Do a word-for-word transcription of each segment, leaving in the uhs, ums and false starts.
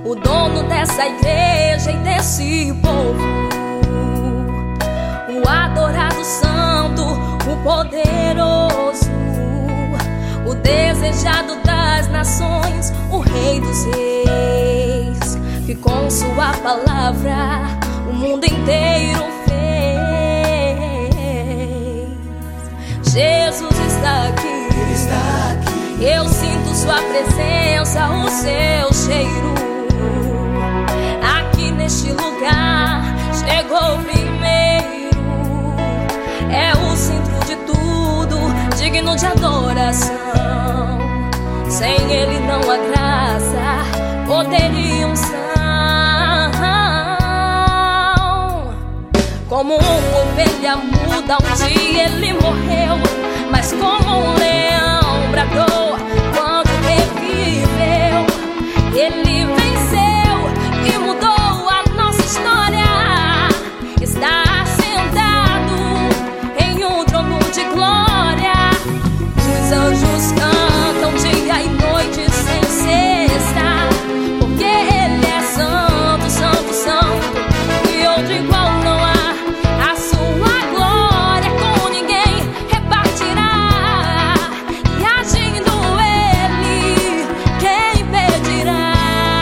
o dono dessa igreja e desse povo, o adorado santo, o poderoso, o desejado das nações, o rei dos reis, que com sua palavra o mundo inteiro fez. Jesus está aqui, Ele está aqui. Eu sinto sua presença, o seu cheiro. Aqui neste lugar chegou primeiro. É o centro de tudo, digno de adoração. Sem ele não há graça, poder e unção. Como uma ovelha muda, um dia ele morreu, mas como um leão bradou quando reviveu. Ele venceu e mudou a nossa história. Está sentado em um trono de glória. Os anjos cantam dia e noite sem cessar, porque ele é santo, santo, santo, e outro igual não há. A sua glória com ninguém repartirá, e agindo ele, quem impedirá?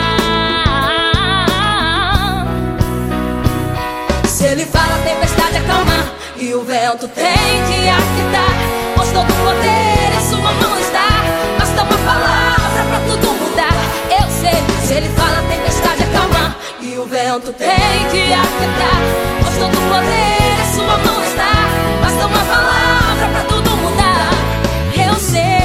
Se ele fala, a tempestade acalma e o vento tem que aquietar, pois todo poder em sua mão está. Basta uma palavra pra tudo mudar. Eu sei, se ele fala, a tempestade acalma e o vento tem que aquietar, pois todo poder em sua mão está. Basta uma palavra pra tudo mudar. Eu sei.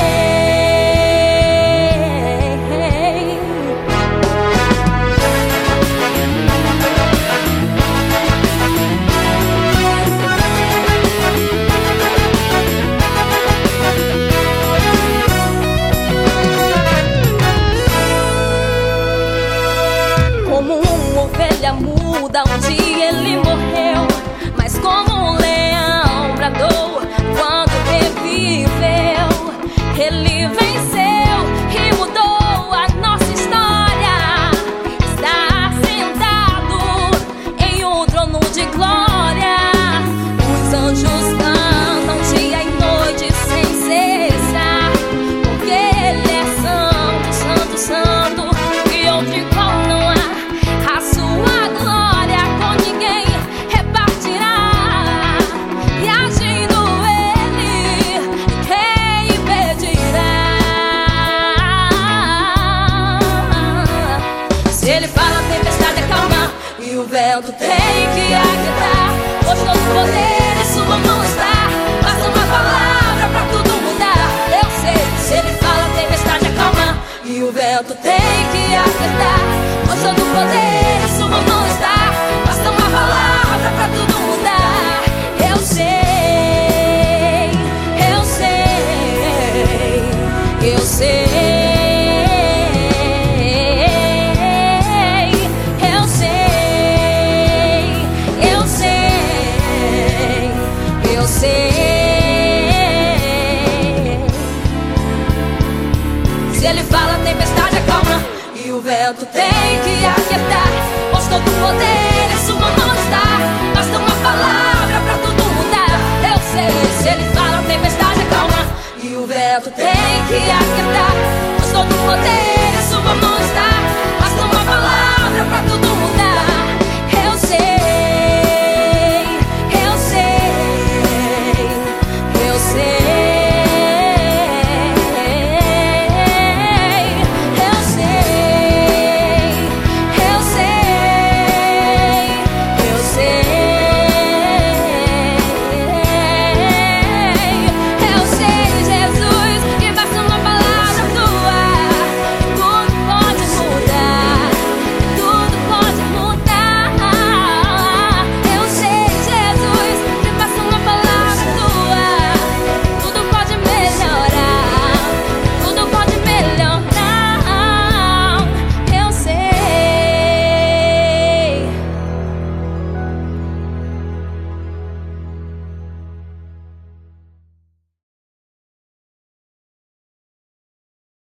Como uma ovelha muda, um dia ele morreu, mas como um leão bradou quando reviveu. Ele venceu e mudou a nossa história. Está sentado em um trono de glória. Os anjos cantam dia e noite sem cessar, porque ele é santo, santo, santo, e outro igual não há. A sua glória com ninguém repartirá, e agindo ele, quem impedirá? Se ele fala, a tempestade acalma e o vento tem que aquietar, pois todo poder em sua mão está. Basta uma palavra pra tudo mudar. Eu sei, se ele fala, a tempestade acalma e o vento tem que aquietar, pois todo poder em sua mão está. Basta uma palavra pra tudo mudar. Eu sei, eu sei, eu sei, eu sei, eu sei, eu sei. Se ele fala, a tempestade acalma e o vento tem que aquietar, pois todo poder em sua mão está. Basta uma palavra pra tudo mudar. Eu sei, se ele fala, a tempestade acalma e o vento tem que aquietar, pois todo poder